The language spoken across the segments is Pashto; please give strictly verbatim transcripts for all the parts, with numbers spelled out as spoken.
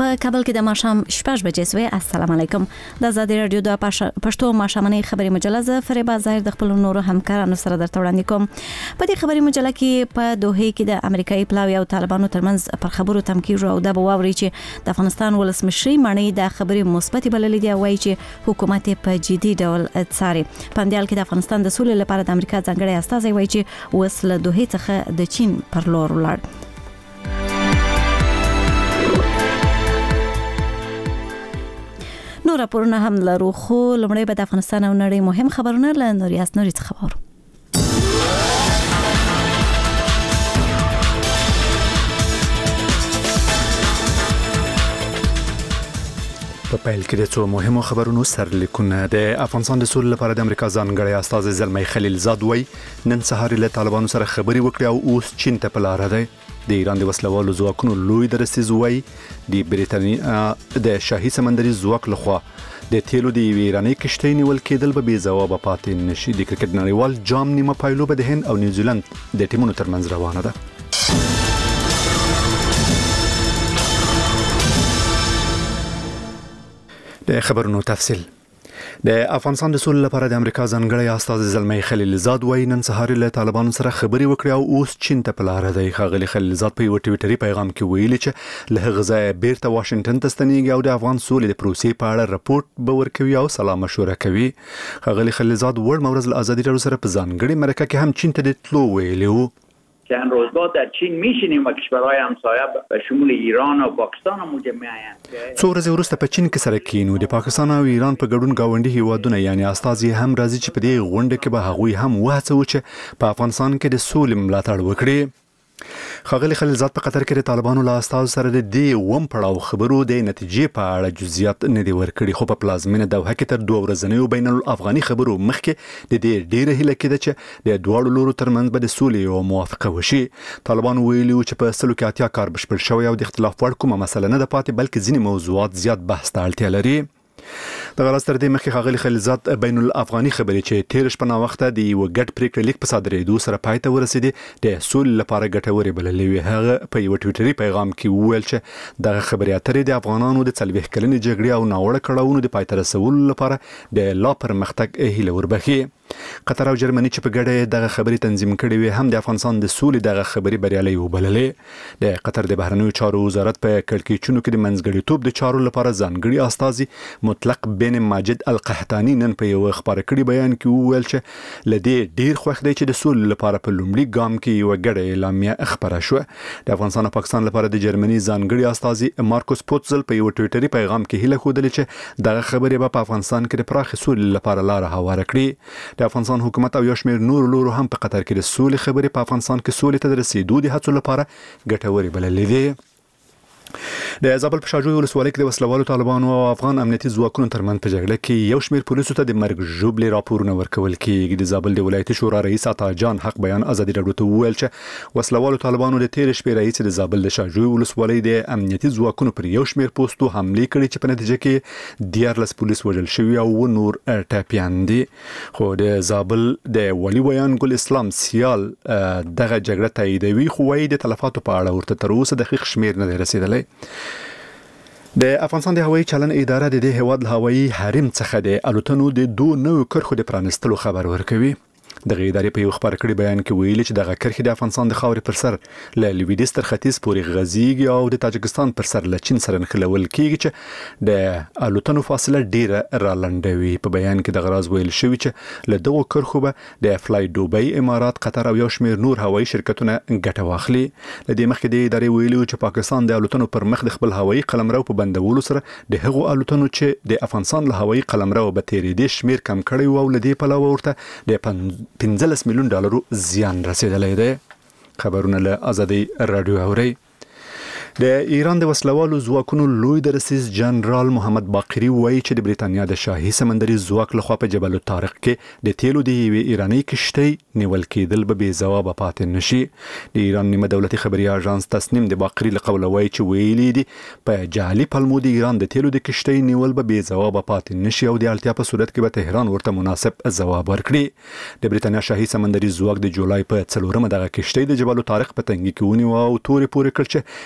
په کابل کې د ماښام شپږ بجې سوې. السلام علیکم. د آزادي رادیو د پښتو ماښامنۍ خبري مجله ز فریبا ظاهر د خپل نورو همکارانو سره درته وړاندې کوم. په دې خبري مجله کې په دوحې کې د امریکایي پلاوی او طالبانو ترمنځ پر خبرو تم کیږي او د بواوري چې د افغانستان ولسمشي معنی د خبري مثبت بللې دی، وایي چې حکومت په جدي ډول څاري. پاندیال کې د افغانستان د سولې لپاره د امریکا ځانګړی استازی وایي چې وسله دوحې څخه د چین پر لور ولاړ. نو راپورونه هم لرو، خو لمړی به د افغانستان او نړۍ مهم خبرونه له نوریاس نوري څخه وورو. په پیل کې د څو مهمو خبرونو سرلیکونه. د افغانستان د سولې لپاره د امریکا ځانګړی استازی زلمی خلیلزاد وایي نن سهار له طالبانو سره خبرې وکړې او اوس چین ته په لار دی. د ایران د وسلوالو ځواکونو لوی درستیز وایي د بریټانیا د شاهي سمندري ځواک لخوا د تیلو د ایراني کشتۍ نیول کېدل به بې ځوابه پاتې نشي. د کرکټ نړیوال جام نیمه پایلو به د هند او نیوزیلند د ټیمونو ترمنځ روانه ده. د خبرونو تفصیل. د افغانستان د سولې لپاره د امریکا ځانګړی استازی زلمی خلیلزاد وایي نن سهار له طالبانو سره خبرې وکړې او اوس چین ته په لار دی. ښاغلي خلیلزاد په یو ټویټري پیغام کې ویلي چې له هغه ځایه بیرته واشنگټن ته ستنېږي او د افغان سولې د پروسې په اړه راپورټ به ورکوي او سلا مشوره کوي. ښاغلي خلیلزاد وړ مورز له آزادي رادیو سره په ځانګړي مرکه کې هم چین ته د تلو ویلي وو. چند روز بعد در چین میشینیم و کشورهای همسایه به شمول ایران و پاکستان مجمع آیند. څو ورځې وروسته په چین کې سره کېنو. د پاکستان او ایران په ګډون گاونډي هیوادونه یعنی استازي هم راځي چې په دې غونډه کې به هغوی هم وهڅوي چې په افغانستان کې د سولې ملاتړ وکړي. ښاغلي خلیلزاد په قطر کې د طالبانو له استازو سره د دې اووم پړاو خبرو د نتیجې په اړه جزئیات نه دي ورکړي، خو په پلازمینه دوحه کې تر دوه ورځنیو بین الافغاني خبرو مخکې د دې ډیره هیله کېده چې د دواړو لورو ترمنځ به د سولې او موافقه وشي. طالبانو ویلي چې په سلو کې اتیا کار بشپړ شوی او د اختلاف وړ کومه مسله نه ده پاتې، بلکې ځینې موضوعات زیات بحث ته اړتیا لري. د غراس تر دې مخکې ښاغلي خلیلزاد بین الافغاني خبرې چې تیر شپه ناوخته د یو ګډ پریکړه لیک په صادرېدو سره پای ته ورسېدې د سولې لپاره ګټورې بللې وې. هغه په یو ټویټري پیغام کې وویل چې دغه خبرې اترې د افغانانو د څلوېښت کلنې جګړې او ناوړه کړاوونو د پای ته رسولو لپاره د لا پرمختګ هیله وربخي. قطر او جرمني چې په ګډه دغه خبرې تنظیم کړې وي هم د افغانستان د سولې دغه خبرې بریالۍ وبللې. د قطر د بهرنیو چارو وزارت په کړکېچونو کې د منځګړیتوب د چارو لپاره ځانګړي استازي مطلق بن ماجد القحطاني نن په یو خبري کړي بیان کې وویل چې لدې ډیر خوښ دی چې د سولې لپاره په لومړي ګام کې یو ګډه اعلامیه خبره شو. د افغانستان او پاکستان لپاره د جرمني ځانګړي استازي مارکوس پوتزل په یو ټویټري پیغام کې هیله خوده چې دغه خبرې په افغانستان کې د پراخ سولې لپاره لار هواره کړي. د افغانستان حکومت او یو شمېر نور لورو هم په قطر کې د سولې خبرې په افغانستان کې سولې ته د رسیدو د هڅو لپاره ګټورې بللې دي. د زابل په شاجوی ولسوالۍ کې د وسلوالو طالبانو او افغان امنیتي ځواکونو ترمنځ په جګړه کې یو شمېر پولیسو ته د مرګ ژوبلې راپورونه ورکول کېږي. د زابل د ولایتي شورا رئیس عطا جان حق بیان آزادي رادیو ته وویل چې وسلوالو طالبانو د تیر شپې رئیس د زابل د شاجوی ولسوالۍ د امنیتي ځواکونو پر یو شمېر پوسټو حمله کړې چې په نتیجه کې دیارلس پولیس وژل شوي او نور ټپیان دي. خو د زابل د ولي ویان ګل اسلام سیال دغه جګړه تاییدوي، خو وايي د تلفاتو په اړه ورته تر اوسه دقیق شمېر نه دی رسیدلی. د افغانستان د هوایي چلن اداره د دې هیواد له هوایي حریم څخه د الوتنو د دوه نوو کرښو د پرانستلو خبر ورکوي. دغه ادارې په یو خبر کړي بیان کې ویلي چې دغه کرښې د افغانستان د خاورې پر سر له لویدیځ تر ختیځ پورې غځېږي او د تاجکستان پر سر له چین سره نښلول کېږي چې د الوتنو فاصله ډیره رالنډوي. په بیان کې دغه راز ویل شوی چې له دغو کرښو به د فلای دوبۍ، امارات، قطر او یو شمېر نور هوایي شرکتونه ګټه واخلي. له دې مخکې د ادارې ویلي چې پاکستان د الوتنو پر مخ د خپل هوایي قلمرو په بندولو سره د هغو الوتنو چې د افغانستان له هوایي قلمرو به تېرېدې شمېر کم کړی و او له دې پلوه ورته د پنځلس میلیون ډالرو زیان رسیدلی دی. خبرونه له آزادي رادیو اورئ. د ایران د وسلوالو ځواکونو لوی درسیز جنرال محمد باقری وایي چې د بریټانیا د شاهي سمندري ځواک لخوا په جبل الطارق کې د تیلو د یوې ایراني کشتۍ نیول کېدل به بې ځوابه پاتې نشي. د ایران نیمه دولتي خبري اژانس تسنیم د باقری له قوله وایي چې ویلي دي په جعلي پلمو د ایران د تیلو د کشتۍ نیول به بې ځوابه پاتې نشي او د اړتیا په صورت کې به تهران ورته مناسب ځواب ورکړي. د بریټانیا شاهي سمندري ځواک د جولای په څلورمه دغه کشتۍ د جبل الطارق په تنګي کې ونیو او تورې پورې کړ چې د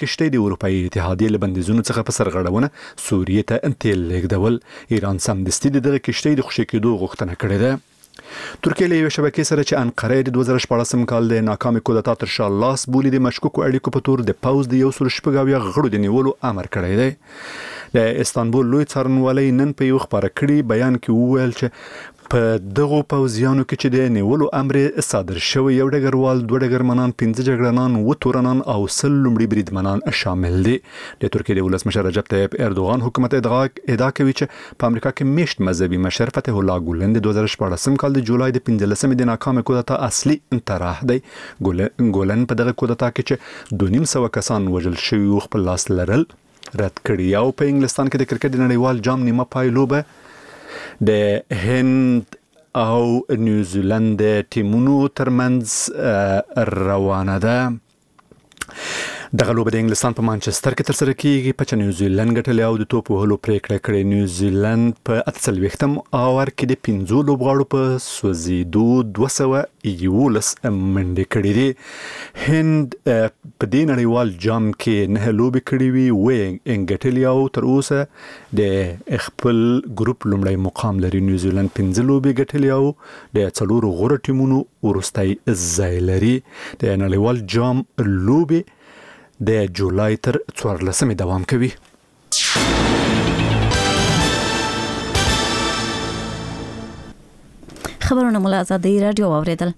کشتۍ د اروپאي اتحادیې له بندیزونو څخه په سرغړونه سوریې ته تیل لیږدول. ایران سمدستي دغه کشتۍ د خوشي کېدو غوښتنه کړې ده. ترکیه له یوې شبکې سره چې انقره د دوه زره شپاړسم کال د ناکامې کودتا تر شا لاس بولي د مشکوکو اړیکو په تور د پوځ د یو سل شپږ اویا غړو د نیولو امر کړی دی. د استانبول لوی څارنوالۍ نن په یو خبره کړي بیان کې وویل چې په دغو پوځیانو کې چې د نیولو امر صادر شوی یو ډګروال، دوه ډګرمنان، پنځه جګړهمنان، اووه تورنان او سل لومړي بریدمنان شامل دي. د ترکیې د ولسمشر رجب طیب اردوغان حکومت ادعا ادعا کوي چې په امریکا کې میشت مذهبي مشر فتح الله ګولن د دوه زره شپاړسم کال د جولای د پنځلسمې د ناکامې کودتا اصلي انطراح دی. ګولن په دغه کودتا کې چې دوه نیم سوه کسان وژل شوي خپل لاس لرل رد کړي. او په انګلستان کې د کرکټ د نړیوال جام نیمه پایلوبه د هند او نیوزیلند ټیمونو ترمنځ روانه ده. دغه لوبه د انګلستان په مانچستر کې ترسره کیږي، په چې نیوزیلند ګټلې او د توپ وهلو پریکړه کړې. نیوزیلند په اته څلوېښتم اوور کې د پنځو لوبغاړو په سوځېدو دوه سوه یولس منډې کړې دي. هند په دې نړیوال جام کې نه لوبې کړې وي، وې یې ګټلې او تر اوسه د خپل ګروپ لومړی مقام لري. نیوزیلند پنځه لوبې ګټلې او د څلورو غوره ټیمونو وروستی ځای لري. د نړیوال جام لوبې د جولای تر څوارلسمې دوام کوي. خبرونه مو له آزادۍ راډیو واورېدل.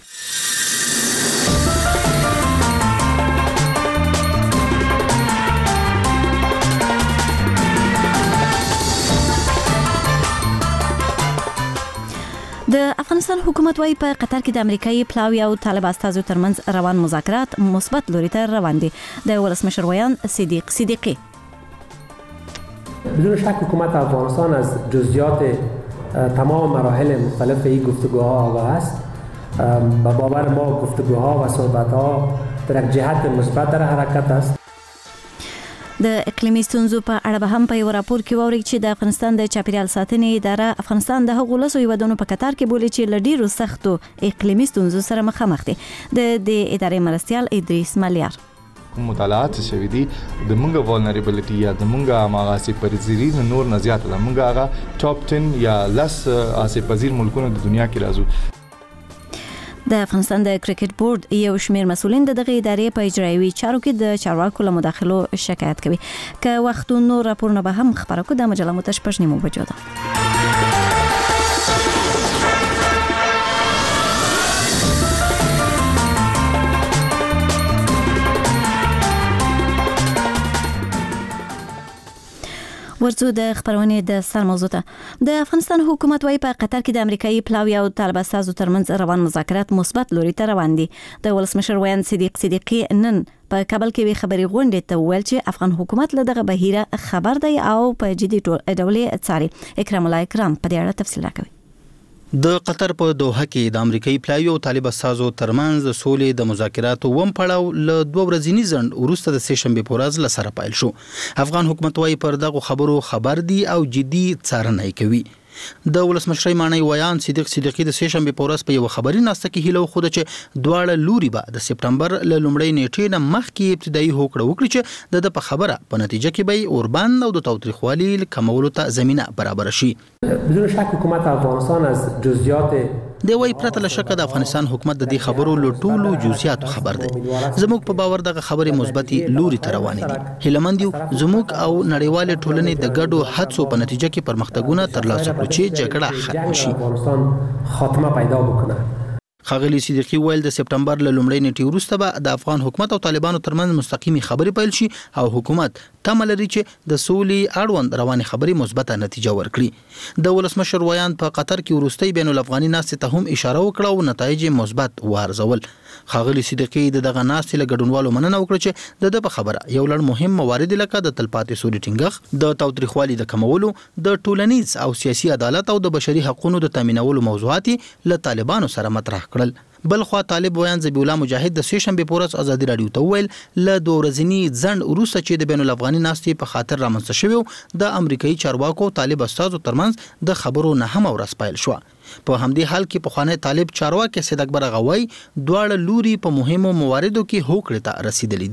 د افغانستان حکومت وايي په قطر کې د امریکایي پلاوی او طالب استازو ترمنځ روان مذاکرات مثبت لوري ته روان دي. د ولسمشر ویان صدیق صدیقی: بدون شک حکومت افغانستان از جزئیات تمام مراحل مختلف این گفتگوها آگاه است. به باور ما گفتگوها و صحبتها در یک جهت مثبت در حرکت است. د اقلیمي ستونزو په اړه به هم په یو راپور کې واوري چې د افغانستان د چاپیریال ساتنې اداره افغانستان د هغو لسو هیوادونو په قطار کې بولي چې له ډیرو سختو اقلیمي ستونزو سره مخامخ دي. د دې ادارې مرستیال ادریس ملیار: مطالعات شوي دي د مونږه vulnerability یا د مونږه ماغاسي پرزيري نور نه زیات ده. مونږه هغه ټاپ ټن یا لس آسي پذیر ملکونو د دنیا کې راځو. د افغانستان د کرکټ بورډ یو شمېر مسؤلین د دغه ادارې په اجرایوي چارو کې د چارواکو له مداخلو شکایت کوي. که وختونو راپورونه به هم خبره کو د مجله متش پښ نیمو بجو ده. ورڅو د خبرونه د سر موضوع ته د افغانستان حکومت وايي په قطر کې د امریکایي پلاوی او طالب استازو ترمنځ روان مذاکرات مثبت لوري ته روان دي. د ولسمشر ویان صدیق صدیقی نن په کابل کې وی خبري غونډه ته ویل چې افغان حکومت له دغه بهیره خبر دی او په جدي ډول څاري. اکرام الله اکرام په دې اړه تفصیل راکوي. د قطر په دوحه کې د امریکایي پلاوی او طالب استازو ترمنځ د سولې د مذاکراتو وم پړاو له دوه ورځې ځند وروسته د سه شنبه په ورځ لسره پایل شو. افغان حکومت وايي پر دغه خبرو خبر دی او جدي څارنه کوي. د ولسمشر معنی ویان صدیق صدیقی د سه شنبه په ورځ په یو خبري ناسته کې هیله خو د چې دواړه لوري به د سپټمبر له لومړۍ نیټې نه مخکې ابتدایي هوکړه وکړي چې د په خبره په نتیجه کې به اوربند او د تاوتریخوالي کمولو ته زمينه برابر شي. بدون شک حکومت افغانستان از جزئیات دی وای پرته له شک د افغانستان حکومت د دې خبرو له ټولو جزئیاتو خبر دی. زموږ په باور دغه خبرې مثبتي لوري ته روانې دي. هیلمند یو زموږ او نړیوال ټولنې د ګډو هڅو په نتیجه کې پرمختګونه ترلاسه کړي چې جګړه ختم شي. افغانستان خاتمه پیدا وکړي. خاغلی صدیقی ویل د سپټمبر له لومړۍ نیټې وروسته به د افغان حکومت او طالبانو ترمنځ مستقیمي خبرې پیل شي او حکومت تمه لري چې د سولې اړوند روانې خبرې مثبته نتیجه ورکړي. د ولسمشر ویان په قطر کې وروستۍ بین الافغاني ناستې ته هم اشاره وکړه او نتایج مثبت وارزول. خاغلی صدیقی د دغه ناستې له ګډونوالو مننه وکړه چې د په خبره یو لړ مهم موارد لکه د تلپاتې سولې ټینګښت، د تاوتریخوالي د کمولو، د ټولنیز او سیاسي عدالت او د بشري حقوقو د تامینولو موضوعات له طالبانو سره مطرح کړل. بل خو طالب ویان ذبیح الله مجاهد د سه شنبه په ورځ ازادي رادیو ته ویل له دوه ورځنی ځند وروسته چې د بین الافغاني ناستې په خاطر رامنځته شوی د امریکایي چارواکو طالب استازو ترمنځ د خبرو نه هم ورس پایل شو. په همدې حال کې په خانه طالب چارواکي سید اکبر غوي دواړه لوري په مهمو مواردو کې هوکړه ته رسیدلې دي.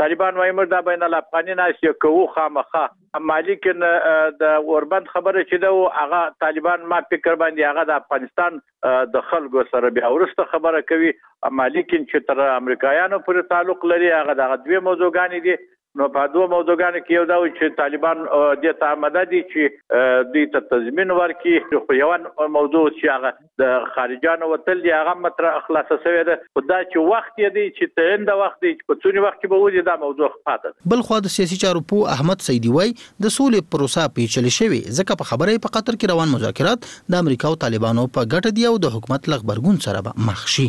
طالبان وايي موږ د بین الافغاني ناسي کوو خامخه مالکن د اوربند خبره چې دا هغه طالبان ما فکر باندې هغه د افغانستان د خلکو سره بیا ورسته خبره کوي مالکن چې تر امریکایانو پر تعلق لري هغه د دوه موضوعګانې دي نو په دوه موضوعګانو کې یو دا چې طالبان د تعمده دي چې د تضمین ورکړي خو یو موضوع چې هغه د خارجانو وتل دی هغه مطرح خلاصه شوی ده خدای چې وخت یې دی چې تند وخت دی په څونی وخت کې به ودی دا موضوع پاتې بل خو د سیاسي چارو په احمد سیدی وای د سولې پروسه پیچلې شوی ځکه په خبره په قطر کې روان مذاکرات د امریکا او طالبانو په ګټه دی او د حکومت لغبرګون سره به مخ شي.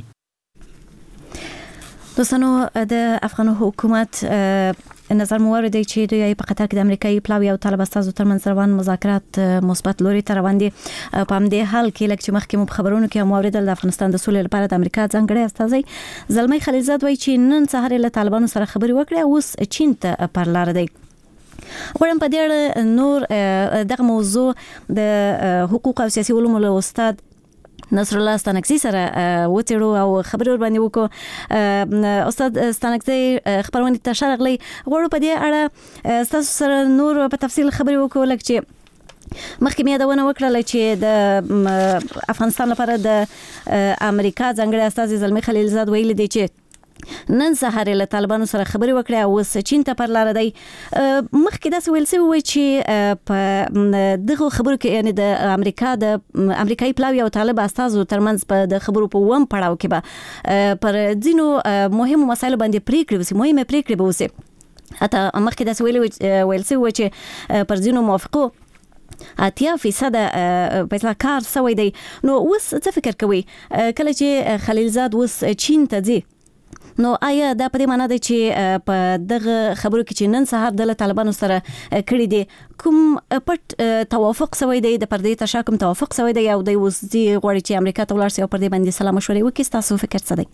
دوستانو د افغان حکومت نظر مورد چې دوی په قطر کې د امریکایي پلاوی او طالب استازو ترمنځ روان مذاکرات مثبت لوري ته روان دي. په همدې حال کې لکه چې مخکې مو خبرونه کې مورد د افغانستان د سولې لپاره د امریکا ځانګړي استازي زلمی خلیلزاد وایي چې نن سهار له طالبانو سره خبري وکړه اوس چین ته پر لار دی. غواړم په دې اړه نور دغه موضوع د حقوق او سیاسي علومو له استاد نصر الله ستانکزی سره وڅېړو او خبرې ور باندې وکړو. استاد ستانکزی خبرونه ته شرغلی غواړو په دې اړه تاسو سره نور په تفصیل خبرې وکړو لکه چې مخکې مې یادونه وکړه چې د افغانستان لپاره د امریکا ځانګړي استازي زلمی خلیلزاد ویلي دی چې نن سهار له طالبانو سره خبرې وکړه او اوس چین ته پر لار دی. مخکې داسې ویل شوی و چې په دغه خبرو کې یعنی د امریکا د امریکایي پلاوی او طالب استازو ترمنځ په د خبرو په وم پړاو کې به پر ځینو مهمو مسایلو باندې پریکړې وسی مهمه پریکړې به وسی. حتی مخکې داسې ویل ویل شوی و چې پر ځینو موافقو اتیا فیصد په کار سوی دی. نو اوس څه فکر کوي کله چې خلیلزاد اوس چین ته ځي نو آیا دا په دې معنی ده چې په دغه خبرو کې چې نن سهار د طالبانو سره کړی دي کوم پټ توافق سوی دی د پردې تشاکم توافق سوی دی او د اوس دی غواړي چې امریکا ته ولاړ شي او پردې باندې سلام مشورې وکړي تاسو فکر څه دی؟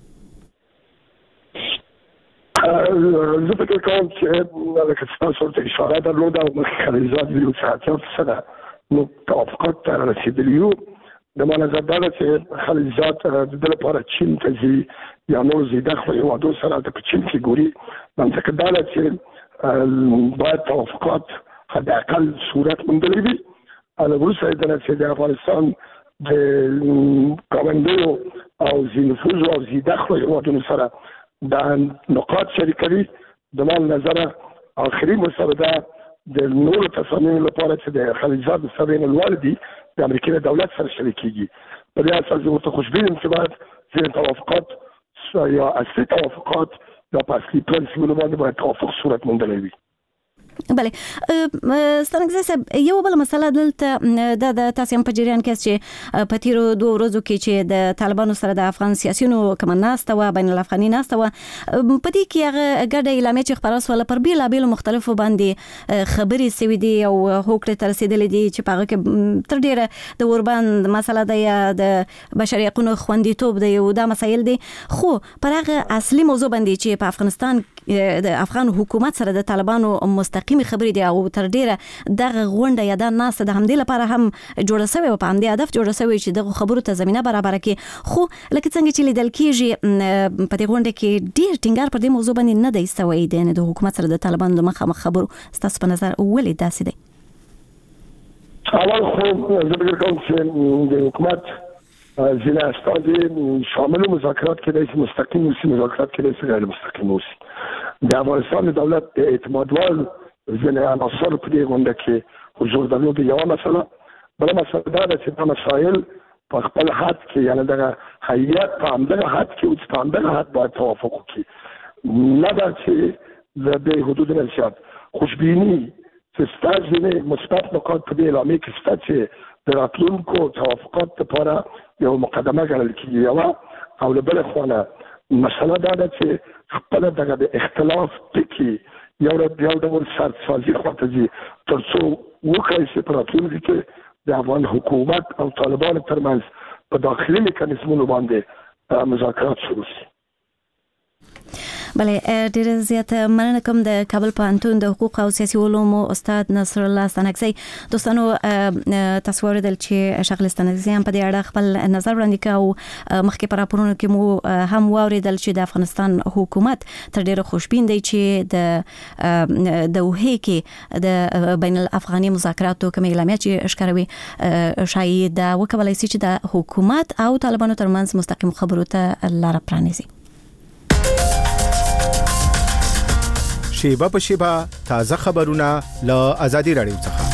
زه فکر کوم چې لکه تاسو ورته اشاره درلوده او مخکې خلیلزاد ویلي چې اتیا فیصده نو توافقات ته رسېدلي یو د ما نظر دا ده چې خلیلزاد د دې لپاره چین ته ځي یا نور زیاده خو هیوادو سره د چین کې ګوري منطقه دا ده چې باید توافقات حد اقل صورت موندلی وي وروسته یې دا چې د افغانستان د ګاونډیو او ځي نفوذ او زیاده خو هیوادونو سره دا نقاط شریکوي د ما نظر آخري مسوده د نورو تصامیمو لپاره چې د خلیلزاد سره لوړ دي د امریکا دولت سره شریکيږي. په دې اساس زه ورته خوشبین یم چې باید ځینې توافقات یا اصلي توافقات یا په اصلي پرنسپلونو باندې باید توافق صورت موندلی وي. بله ستانکزی صاحب یو بل مسله دلته د د تاسو هم په جریان کې چې په تیرو دوه ورځو کې چې د طالبانو سره د افغان سیاسيونو کوم ناسته و بین الافغاني ناسته و په دې کې هغه ګډه اعلامیه چې خبره سول پر بیلابیل مختلفو باندې خبرې سوي دي او هوکړه تر رسیدلې دي چې په هغه کې تر ډیره د اوربند مسله ده یا د بشري حقوقو خوندیتوب دی او دا مسایل دي خو پر هغه اصلي موضوع باندې چې په افغانستان د افغان حکومت سره د طالبانو مستقیمي خبرې دي او تر ډیره دغه غونډه یا د ناس د همدې لپاره هم جوړه شوی او په همدې هدف جوړه شوی چې دغه خبرو ته زمينه برابر کړي خو لکه څنګه چې لیدل کېږي په دې غونډه کې ډیر ټینګار پر دې موضوع باندې نه دی استوي دی نه د حکومت سره د طالبانو د مخامخ خبرو ستاسو په نظر ولې داسې دی؟ اول خو زه فکر کوم چې د حکومت ځینې استازي شامل مذاکرات کېدای شي مستقیم اوسي مذاکرات کېدای شي غیر مستقیم اوسي. د افغانستان دولت د اعتماد وړ ځینې عناصر په دې غونډه کې حضور درلود یو مسله بله مسله دا ده چې دا مسایل په خپل حد کې یعنې دغه هیئت په همدغه حد کې او په همدغه حد باید توافق وکړي نه ده چې د دې حدود نه زیات خوشبیني چې ستا ځینې مثبت نکات په دې اعلامیه کې شته چې د راتلونکو توافقات لپاره یو مقدمه ګڼل کېږي یوه او له بلې خوا نه مسله دا ده چې خپله دغه د اختلاف ټکي یو یو ډول سرسازي خواته ځي تر څو وکړی شي په راتلونکي کې د افغان حکومت او طالبانو ترمنځ په داخلي میکانیزمونو باندې مذاکرات شروع شي. بله ډیر زیات مننه کوم د کابل پوهنتون د حقوق او سیاسي علومو استاد نصر الله ستانکزی. دوستانو تاسو ورته چې شغله ستانکزی هم په دې اړه خپل نظر وړاندې کاوه. مخکې پر راپورونو کې مو هم واوریدل چې د افغانستان حکومت تر ډیره خوشبین دی چې د د وهي کې د بین الافغاني مذاکراتو کوم اعلامیه چې ښکاروي شاید دا وکولای شي چې د حکومت او طالبانو ترمنځ مستقیم خبرو ته لار پرانیزي. شیبه په شیبه تازه خبرونه له آزادي رادیو څخه.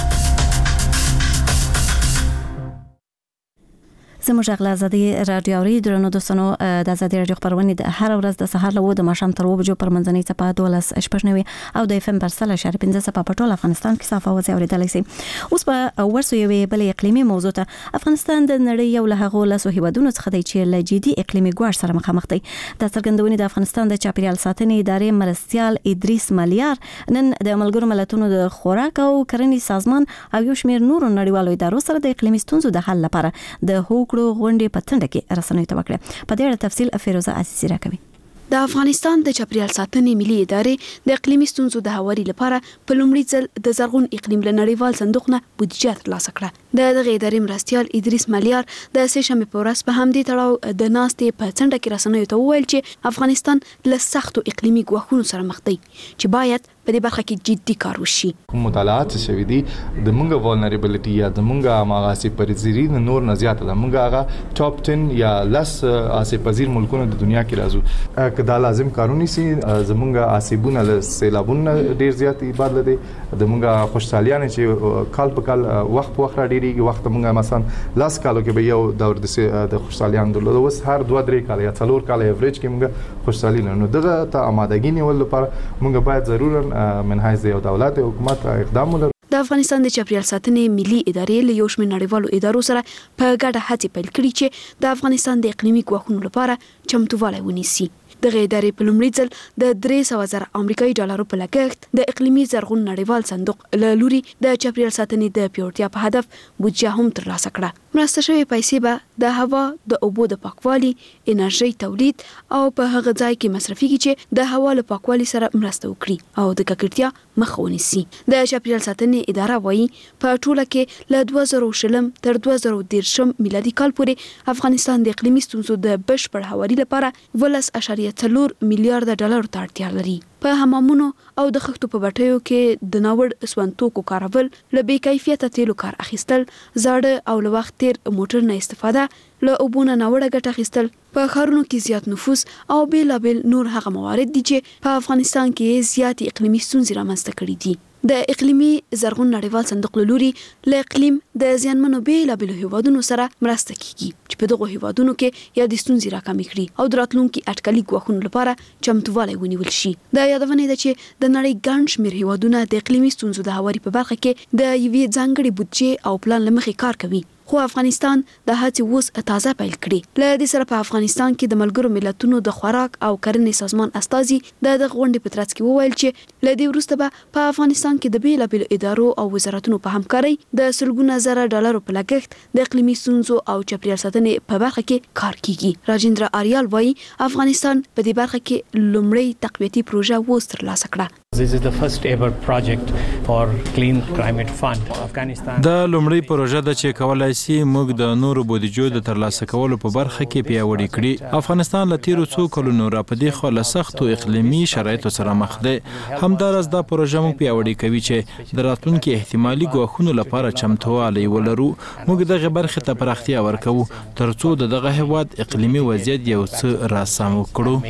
زموږ غلا آزادي رادیو اوري درنو دوستانو د آزادي رادیو خبرونه د هر ورځ د سهار له و د ماښام تر و بجو پر منځنۍ صفه دولس شپږنوي او د اف ام پر سل اشاره پنځه صفه په ټول افغانستان کې صفه وځي اوریدلای شي. اوس په ورسو یوې بلې اقلیمي موضوع ته. افغانستان د نړۍ یو له هغو لاسو هیوادونو څخه دی چې له جدي اقلیمي ګواښ سره مخامخ دی. د څرګندونې د افغانستان د چاپیریال ساتنې ادارې مرستيال ادریس مالیار نن د ملګرو ملتونو د خوراک او کرنې سازمان او یو شمېر نورو نړیوالو ادارو سره د اقلیمي ستونزو د حل لپاره د هوکړو غونډې په تنده کې رسنیو ته وکړه. په دې اړه تفصیل فیروزه عزیزی راکوي. د افغانستان د چاپیریال ساتنې ملي ادارې د اقلیمي ستونزو د هواري لپاره په لومړي ځل د زرغون اقلیم له نړیوال صندوق نه بودیجه ترلاسه کړه. د دغه ادارې مرستيال ادریس مالیار د سې شنبې په ورځ په همدې تړاو د ناستې په څنډه کې رسنیو ته وویل چې افغانستان له سختو اقلیمي ګواښونو سره مخ دی چې باید په دې برخه کې جدي کار وشي. مطالعات شوي دي د مونږه vulnerability یا د مونږه ماغاسي پرځيري نور نه زیاته ده. مونږه هغه ټاپ ټن یا لس آسي پذیر ملکونو د دنیا کې راځو. کدا لازم کارونه سي زمونږه آسيبونه له سیلابونه ډیر زیات ایباد لدي. د مونږه خوشحالیانه چې کال په کال وخت په وخت ډیریږي. وخت مونږه مثلا لاس کالو کې به یو دور د خوشحالیان درلود. اوس هر دوه درې کال یا څلور کال ایوریج کې مونږه خوشحالي نه نو دغه ته آمادګي نیول لپاره مونږه باید ضرورا من حیث یو دولت حکومت اقدام ولرو. د افغانستان د چاپیریال ساتنې ملي ادارې له یو شمېر نړیوالو ادارو سره په ګډه هڅې پیل کړې چې د افغانستان د اقلیمي ګواښونو لپاره چمتووالی ونیسي. دغه ادارې په لومړي ځل د درې سوه زره امریکایي ډالرو په لګښت د اقلیمي زرغون نړیوال صندوق له لوري د چاپیریال ساتنې د پیاوړتیا په هدف بودیجه هم ترلاسه کړه. مرسته شوې پیسې به د هوا د اوبو د پاکوالي، انرژي تولید او په هغه ځای کې مصرفيږي چې د هوا له پاکوالي سره مرسته وکړي او د ککړتیا مخه ونیسي. د چاپیریال ساتنې اداره وایي په ټوله کې له دوه زره شلم تر دوه زره دېرشم میلادي کال پورې افغانستان د اقلیمي ستونزو د بشپړ هواري لپاره ولس اشاریه څلور میلیارډ ډالر ته اړتیا لري. په حمامونو او د خښتو په بټیو کې د ناوړ سونتوکو کارول، له بې کیفیته تیلو کار اخیستل، زاړه او له وخت تیر موټر نه استفاده، له اوبو نه ناوړه ګټه اخیستل، په ښارونو کې زیات نفوس او بیلابیل نور هغه موارد دي چې په افغانستان کې زیاتې اقلیمي ستونزې رامنځته کړي دي. د اقلیمي زرغون نړیوال صندوق له لوري له اقلیم د زیانمنو بیلابیلو هیوادونو سره مرسته کیږي چې په دغو هیوادونو کې یا د ستونزې راکمې کړي او د راتلونکي اټکلي ګواښونو لپاره چمتووالی ونیول شي. د یادونې ده چې د نړۍ ګڼ شمېر هیوادونه د اقلیمي ستونزو د هواري په برخه کې د یوې ځانګړې بودیجې او پلان له مخې کار کوي. خو افغانستان د هڅې اوس تازه پیل کړي. له دې سره په افغانستان کې د ملګرو ملتونو د خوراک او کرنې سازمان استازي د دغه غونډې په ترڅ کې وویل چې له دې وروسته به په افغانستان کې د بیلابیلو ادارو او وزارتونو په همکارۍ د سلګونه زره ډالرو په لګښت د اقلیمي ستونزو او چاپیریال ساتنې په برخه کې کار کیږي. راجندرا آریال وایي افغانستان په دې برخه کې لومړی تقویتي پروژه وس ترلاسه کړه. This is the first ever project for Clean Climate Fund. Afghanistan دا لومړی پروژه ده چې کولای شي موږ د نورو بودیجو د ترلاسه کولو په برخه کې پیاوړی کړي. افغانستان له تیرو څو کلونو راپدې خو له سختو اقلیمي شرایطو سره مخ دی. همدارس دا پروژه موږ پیاوړی کوي چې د راتلونکي احتمالي ګواښونو لپاره چمتووالی ولرو. موږ دغه برخه ته پراختیا ورکوو ترڅو دغه هیواد اقلیمي وضعیت یو څه راسم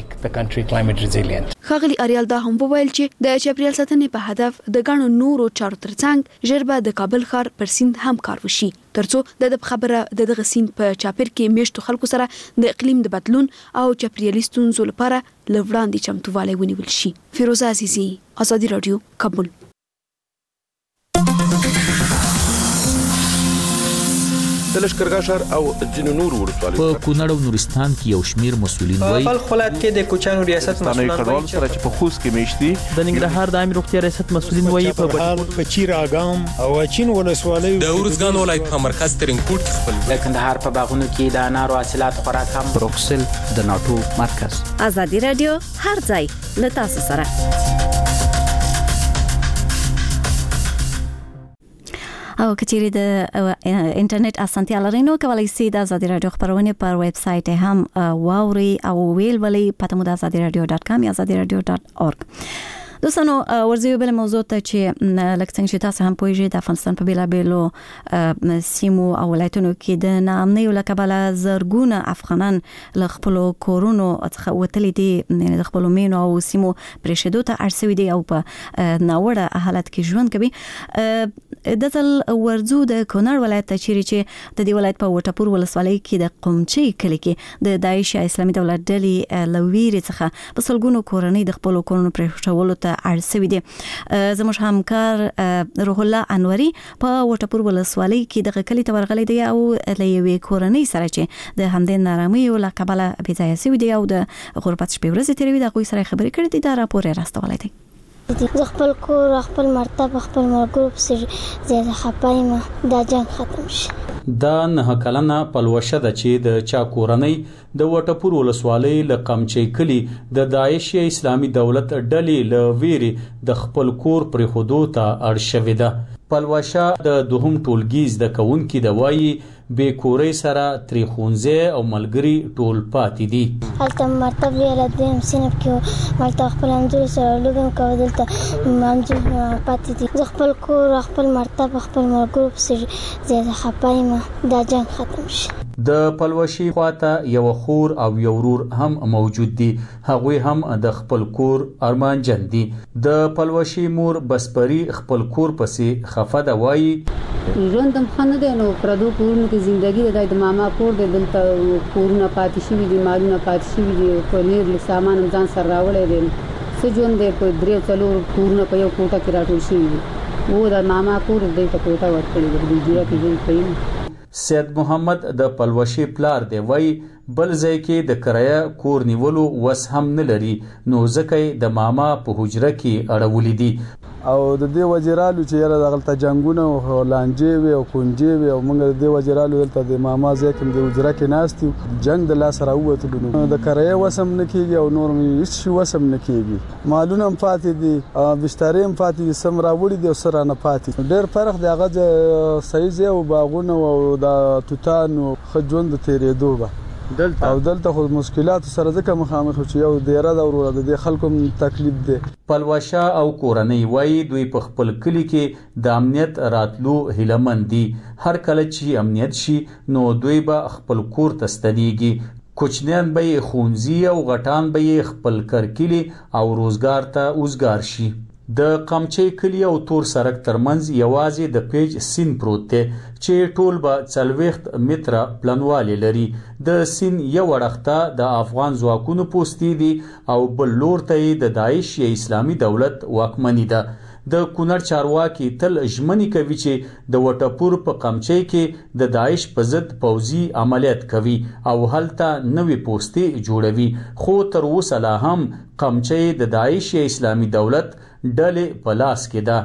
وکړو. ښاغلي آریال دا هم وویل چې د چاپیریال ساتنې په هدف د ګڼو نورو چارو ترڅنګ ژر به د کابل ښار پر سیند هم کار وشي ترڅو د خبره د دغه سیند په چاپیر کې میشتو خلکو سره د اقلیم د بدلون او چاپیریالي ستونزو لپاره له وړاندې چمتووالی ونیول شي. فیروزه عزیزی، آزادي رادیو، کابل. د د لشکرګاه ښار او ځینو نورو ولسوالیو په کونړ او نورستان کې یو شمیر مسؤلین وایي په بلخ ولایت کې د کوچیانو ریاست مسؤلین وایي چې په خوست کې میشتي د ننګرهار د عامه روغتیا ریاست مسؤلین وایي په چیر اګام او چین ولسوالیو د ورزګان ولایت په مرکز ترنګپورټ کې خپل د کندهار په باغونو کې د انارو حاصلات خورا کم. بروکسل د ناتو مرکز. ازادي رادیو هر ځای له تاسو سره. او کچېری د انټرنیټ اسانتیا لري نو کولای شئ د ازادي رادیو خبرونه پر ویب سټ هم واوري او ویل ولي پته مو د ازادي رادیو ډاټ کام یا ازادي رادیو ډاټ اورګ. دوستانو ورځو بل موضوع ته چې لکه څنګه چې تاسو هم پوهیږئ د افغانستان په بیلابېلو سیمو او ولایتونو کې د ناامنۍ له کبله زرګونه افغانان له خپلو کورونو څخه وتلي دي، د خپلو مینو او سیمو پرېښودو ته اړ شوي دي او په ناوړه حالت کې ژوند کوي. د ځل ورځو د کونړ ولایت ته چیرې چې د دې ولایت په وټپور ولسوالۍ کې د قمچۍ کلي کې د داعش اسلامي دولت ډلې له ویرې څخه په سلګونو کورنۍ د خپلو کورونو پرېښودلو ته اړ شوي دي. زموږ همکار روح الله انوري په وټپور ولسوالۍ کې دغه کلي ته ورغلی دی او له یوې کورنۍ سره چې د همدې ناارامیو له کبله بې ځایه شوي دي او د غربت شپې ورځې تېروي، د هغوی سره خبرې کړې دي. دا راپور یې راستولی دی. زه خپل کور خپل مرتب خپل ملګرو پسې زیاته خفه یم، دا جنګ ختم شي. دا نه کلنه پلوشه ده چې د چا کورنۍ د وټپور ولسوالۍ له قمچۍ کلي د داعش اسلامي دولت ډلې له ویرې د خپل کور پرېښودو ته اړ شوې ده. پلوشه د دوهم ټولګي زده کوونکي د وایي بې کورۍ سره ترې ښوونځی او ملګري ټول پاتې دي. هلته مرتب یا له دویم صنف کې هلته خپل همزولو سره لوبې مې کوه، دلته همزول پاتې دي. زه خپل کور خپل مرتب خپل ملګرو پسې زیاته خفه یم، دا جنګ ختم شي. د پلوشي خواته یو خور او یو ورور هم موجود دي، هغوی هم د خپل کور ارمانجن دي. د پلوشي مور بسپري خپل کور پسې خفه ده، وایي ژوند هم ښه نه دی، نو پردو کورونو کې زندګي ده، د ماما کور دی، دلته کورونه پاتې شوي دي، مالونه پاتې شوي دي، پنیر له سامان هم ځان سره راوړی دی. څه ژوند دی، په درې څلور کورونه په یو کوټه کې راټول شوي دي. و د ماما کور دی ته کوټه ورکړې ده، د جوړه کې ژوند کوي. سید محمد د پلوشي پلار دی، وایي بل ځای کې د کرایه کور نیولو وس هم نه لري، نو ځکه د ماما په حجره کې اړولي دي. او د دې وزیرالو چې یاره دغلته جنګونه او لانجې وي او کونجې وي او موږ د دې وزیرالو دلته د ماما ځای کې د حجره کې ناست یو، جنګ د لاسه راووتلو، نو د کرایه وس هم نه کېږي او نور هېڅ شي وس هم نه کېږي. مالونه هم پاتې دي، بسترې هم پاتې دي، څه م راوړي دي او څه رانه پاتې. ډېر فرق دی، هغه صحیح ځای او باغونه او د توتان او ښه ژوند د تېرېدو به دلته او دلته خو مشکلاتو سره ځکه مخامخ چې یو دیره ده وروره د دې خلکو تکلیف دی. پلوشه او کورنۍ وایي دوی په خپل کلي کې د امنیت راتلو هیلهمند دي. هر کله چې امنیت شي نو دوی به خپل کور ته ستنېږي، کوچنیان به یې ښوونځي او غټان به یې خپل کرکلي او روزګار ته اوزګار شي. د قمچۍ کلي او تور سرک ترمنځ یوازې د پیج سیند پروت دی چې ټول به څلوېښت متره پلنوالی لري. د سیند یو اړخته د افغان ځواکونو پوستې دي او بل لور ته یې د داعش یا اسلامي دولت واکمني ده. د کونړ چارواکي تل ژمنې کوي چې د وټپور په قمچۍ کې د داعش په ضد پوځي عملیات کوي او هلته نوې پوستې جوړوي، خو تر اوسه لا هم قمچۍ د داعش یا اسلامي دولت ډلې په لاس کې ده.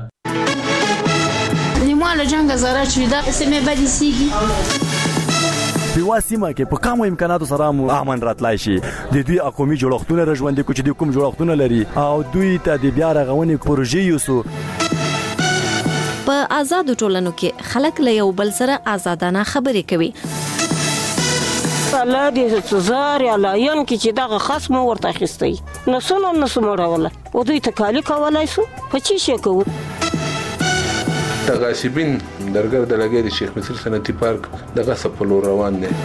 نیماله جنګ زاره چې دا سیمه بدی سیږي په واسمه کې په کومو امکاناتو سره مو امن راتلای شي. د دوی اقومي جوړښتونه رژوندې کو چې د کوم جوړښتونه لري او دوی ته د بیا رغونې پروژې یوسو. په آزادو ټولنو کې خلک له یو بل سره آزادانه خبرې کوي. الله دې څزار یا لاین کې چې دغه خصم ورته اخیستی نو سونه نو سموړول او دوی ته کالی کولای سو په چی شي کوو. تغاسبین درګر د لګې د شیخ مصر صنعتي پارک دغه سپلو روان دي.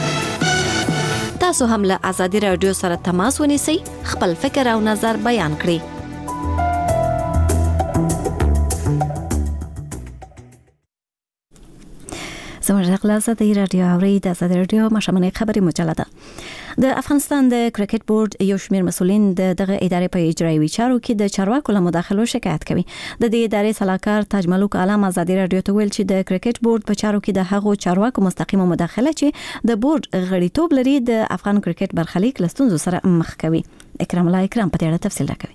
تاسو هم له ازادي رادیو سره تماس ونیسئ، خپل فکر او نظر بیان کړئ. زموږ غلا ازادي رادیو اوري د ازادي رادیو مشامنه خبري مجله ده. د افغانستان د کرکټ بورډ یو شمېر مسولین د دغه ادارې په اجرایوي چارو کې د چارواکو له مداخلو شکایت کوي. د دې ادارې سلاکار تاج ملک عالم ازادي رادیو ته ویل چې د کرکټ بورډ په چارو کې د هغو چارواکو مستقیمه مداخله چې د بورډ غړیتوب لري د افغان کرکټ برخلیک له ستونزو سره مخ کوي. اکرام الله اکرام په دې اړه تفصیل راکوي.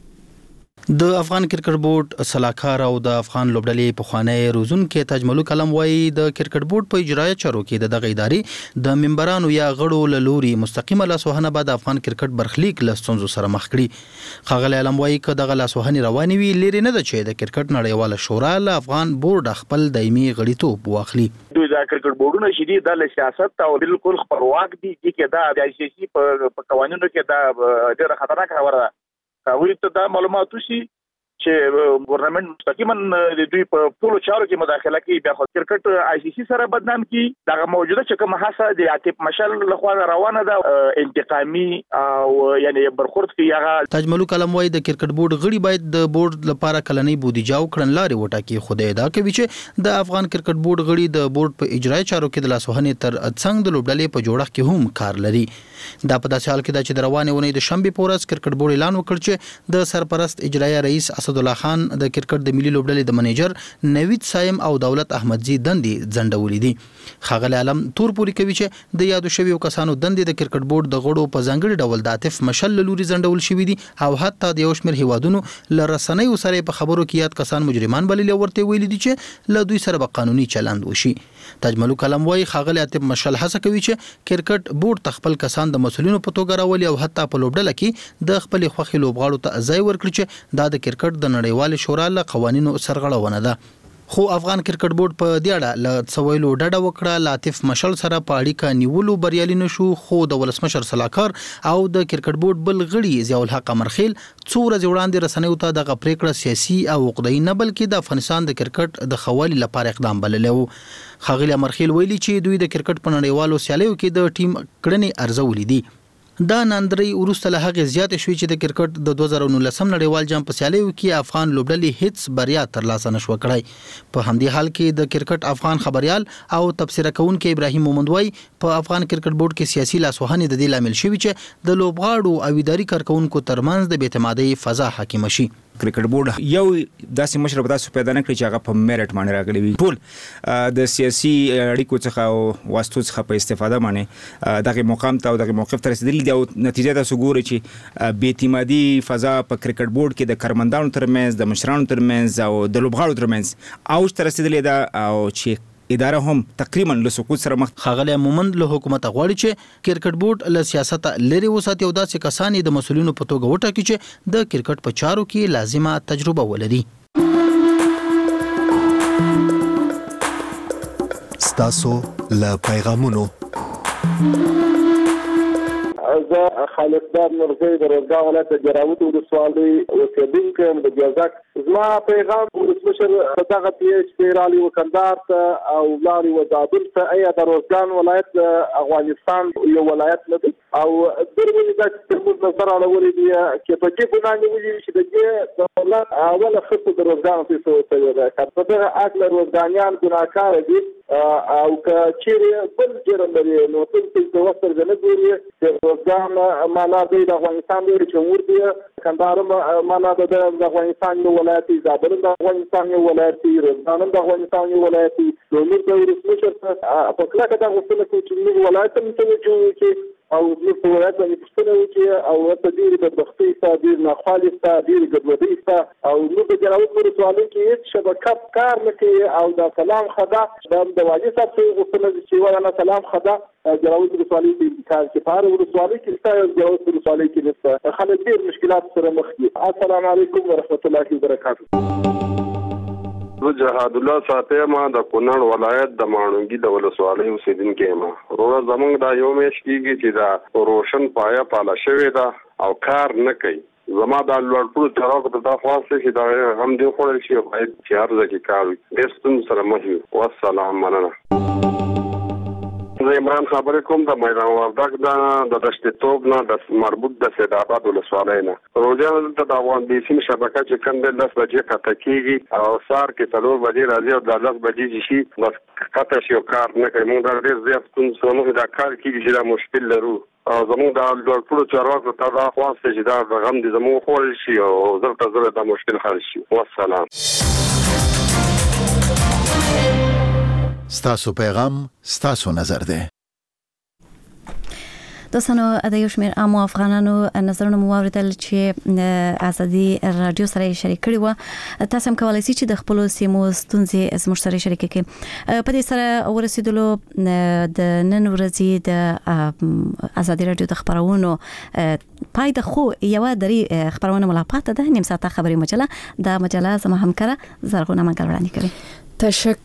د افغان کرکټ بورډ سلاکار او د افغان لوبډلې په خوانی روزونکو تاج ملک علم وایي د کرکټ بورډ په اجرایي چارو کې دغه ادارې د ممبرانو یا غړو له لوري مستقیمه لاسوهنه بعد افغان کرکټ برخلیک له ستونزو سره مخ کړي. خاغلی علم وایي چې دغه لاسوهنې روانې وي لري نه ده چې د کرکټ نړیواله شورا له افغان بورډ خپل دایمي غړیتوب واخلي. دوی د کرکټ بورډونو شدي د سیاست او بالکل خپلواک دي چې دا د آی سی سی په قوانینو کې دا ډېر خطرناک خبره ده. هغوی ته دا معلومات وشي چې ګورنمنت مستقیما د دوی په ټولو چارو کې مداخله کوي، بیا خو کرکټ آی سی سی سره بدنام کی. دغه موجوده چې کوم هڅه د عاطف مشل لخوا روانه ده انتقامي او یعنی برخورد کوي. هغه تاج ملک علم وایي د کرکټ بورډ غړي باید د بورډ لپاره کلنۍ بودیجه او کړنلارې وټاکي. خو د ادعا کوي چې د افغان کرکټ بورډ غړي د بورډ په اجرایي چارو کې د لاسوهنې تر څنګ د لوبډلې په جوړښت کې هم کار لري. دا په داسې حال کې ده چې د روانې اونۍ د شنبې په ورځ کرکټ بورډ اعلان وکړ چې د سرپرست اجرایي رئیس اسد الله خان د کرکټ د ملي لوبډلې د منیجر نوید سایم او دولت احمدزي دندې ځنډولې دي. خاغلی علم تور پوری کوي چې د یادو شویو کسانو دندې د کرکټ بورډ د غړو په ځانګړي ډول د عاطف مشل لوري ځنډول شوې دي او حتی د یو شمېر هیوادونو له رسنیو سره په خبرو کې یاد کسان مجرمان بللي ورته ویلي دي چې له دوی سره به قانوني چلند وشي. تاج ملک علم وایي خاغلی عاطف مشل هڅه کوي چې کرکټ بورډ خپل کسان د مسولینو په توګه راولي او حتی په لوبډله کې د خپل خوښي لوبغاړو ته ځای ورکړي چې دا د کرکټ د نړیوال شورا له قوانینو سرغړونه ده. خو افغان کرکټ بورډ په دې اړه له څویلو ډډه وکړه. لطیف مشل سره په اړیکه نیولو بریالي نشو، خو د ولسمشر سلاکار او د کرکټ بورډ بل غړي ضیاء الحق امرخیل څو ورځې وړاندې رسنیو ته دغه پریکړه سیاسي او عقدایي نه بلکې د افغانستان د کرکټ د خوالي لپاره اقدام بللی و. خاغلی امرخیل ویلي چې دوی د کرکټ په نړیوالو سیالیو کې د ټیم کړنې ارزولې دي. دا ناندري وروسته له هغه زیات شوې چې د کرکټ د دوه زره نولسم نړیوال جام په سیالیو کې افغان لوبډلې هیڅ بریا ترلاسه نشو کړای. په همدې حال کې د کرکټ افغان خبريال او تبصره کوونکی ابراهیم مومندوی په افغان کرکټ بورډ کې سیاسي لاسوهنې د دې لامل شوی چې د لوبغاړو او اداري کارکونکو ترمنځ د بې اعتمادۍ فضا حاکم شي. کرکټ بورډ یو داسې مشر په تاسو پیدا نه کړی چې هغه په میرټ باندې راغلی وي. ټول د سیاسي اړیکو څخه او واسطو څخه په استفاده باندې دغه مقام ته او دغه موقف ته رسیدلی دی او نتیجه تاسو ګورئ چې بې اعتمادي فضا په کرکټ بورډ کې د کارمندانو ترمنځ د مشرانو ترمنځ او د لوبغاړو ترمنځ اوج ته رسیدلی ده او چې اداره هم تقریبا له سقوط سره مخ. خاغلی مومند له حکومت غواړي چې کرکټ بورډ له سیاست لري وساتي او داسې کسان د مسولینو په توګه وټاکي چې د کرکټ په چارو کې لازمه تجربه ولري. ستاسو له پیغامونو زه خالصدار نورزی د روزګان ولایت د جراوت ولسوالۍ اوسېدونکی یم د ګیزک. زما پیغام ولسمشر دغه پی ایچ پی رالي وکندار ته او لاري وزابل ته ایا د روزګان ولایت د افغانستان یو ولایت نه دی او درمنې دا چې موږ نظر اړولې دي چې په دې ګناه نیولې چې د دې د دولت اوله خصوص د روزګان په څیر څه ده که په دغه اصل روزګانیان ګناهکار دي او که چیرې بل جرم لري نو څه چې وستر نه ګوري چې روزګان معنا دی د افغانستان د جمهور دی کندهار معنا د افغانستان یو ولایت دی زابل د افغانستان یو ولایت دی روزګان د افغانستان یو ولایت دی نو موږ د ولسمشر په کله دا غوښتنه کوو چې موږ ولایت ته متوجه وو او موږ په ولایت باندې پوښتنه وکړو او په دې د بدبختۍ څخه ډېر ناخوالې څخه ډېر ګډوډۍ څخه او موږ د جراوت ولسوالۍ کې هېڅ شبکه کار نه کوي او د سلام خدا د واجد صاحب څخه غوښتنه چې وایي سلام خدا جراوت ولسوالۍ کې کار کې په هر ولسوالۍ کې شته جراوت ولسوالۍ کې نشته خلک ډېر مشکلات سره مخ دي. السلام علیکم ورحمت الله وبرکاته. زه جهاد الله ساتم د کونړ ولایت د ماڼوګي د ولسوالۍ اوسیدونکی یم. وروره زمونږ دا یو میاشت کېږي چې دا روشن پایه پاله شوې ده او کار نه کوي. زما دا لوړپوړو چارواکو ته دا خواست دی چې دا هم دې وخوړل شي او باید چې هر ځای کې کار وي. ډېر ستونزو سره مخ یو. والسلام مننه. زه عمران خبرې کوم د میدان وردګ د دشت توب نه د مربوط د سید آباد ولسوالۍ نه. روزه دلته د افغان بي سیم شبکه چې کوم د لس بجې قطع کېږي او سهار کې څلور بجې راځي او د لس بجې شي بس قطع شي او کار نه کوي. موږ دا ډېر زیات ستونزې سره مخ دا کار کېږي چې دا مشکل لرو. زموږ د ډاکټرو چارواکو ته دا خواسته چې دا غم دې زموږ خول شي او زر ته زر دا مشکل حل شي. والسلام. ستاسو پیغام ستاسو نظر دی. دوستانو د یو شمېر عامو افغانانو نظرونه مو واوریدل چې ازادي رادیو سره شریک کړي و. تاسو هم کولای شئ چې د خپل سیمو ستونزې زموږ سره شریک کړئ. په دې سره ورسېدلو د نن ورځې د ازادي رادیو د خبرونو پای د خو یو درې خبرونه ملاقات ده. نیم ساعته خبري مجله د مجله زما همکاره زرغونه منګل وړاندې کوي. تشکر